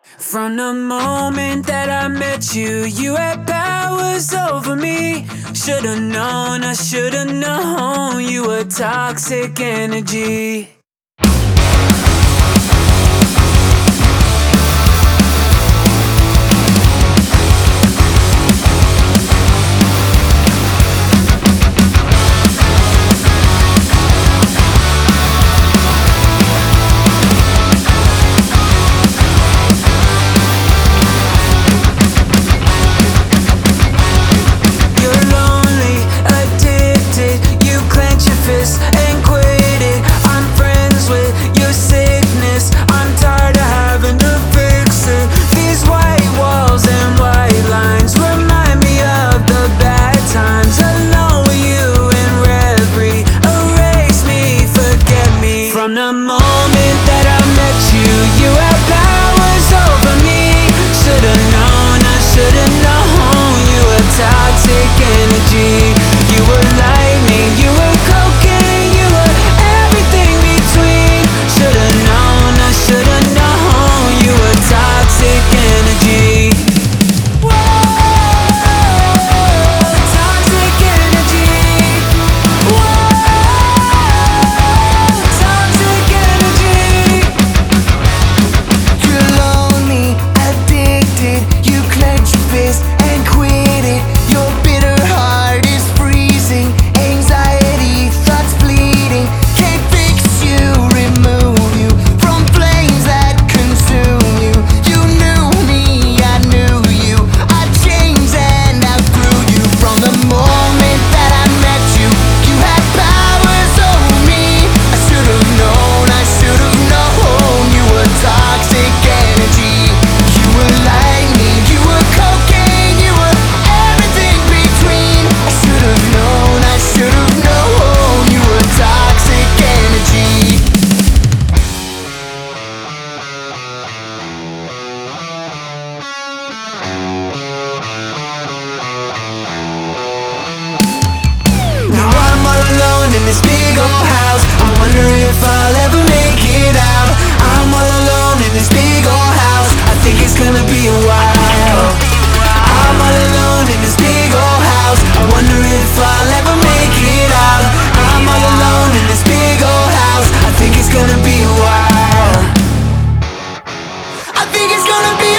From the moment that I met you, you had powers over me. Should've known, I should've known you were toxic energy. And quit it. I'm friends with your sickness. I'm tired of having to fix it. These white walls and white lines remind me of the bad times. Alone with you in reverie, erase me, forget me. From the moment that I met you, you had powers over me. Should've known, I should've known you were toxic energy. You were lightning, you were cocaine, you were everything between. Should've known, I should've known you were toxic energy. Whoa, toxic energy. Whoa, toxic energy. You're lonely, addicted. You clench your fist and quit it. Your bitter heart is freezing. Anxiety, thoughts bleeding. Can't fix you, remove you from flames that consume you. You knew me, I knew you. I changed and outgrew you. From the moment that I met you, you had powers over me. I should've known, I should've known you were toxic energy. You were lightning, you were cocaine, you were everything between. I should've known, I should've known you were toxic energy. Now I'm all alone in this big old house. I'm wondering if I'll ever make it out. I'm all alone in this big old house. I think it's gonna be a while. I'm all alone in this big old house. I wonder if I'll ever make it out. I'm all alone in this big old house. I think it's gonna be a while. I think it's gonna be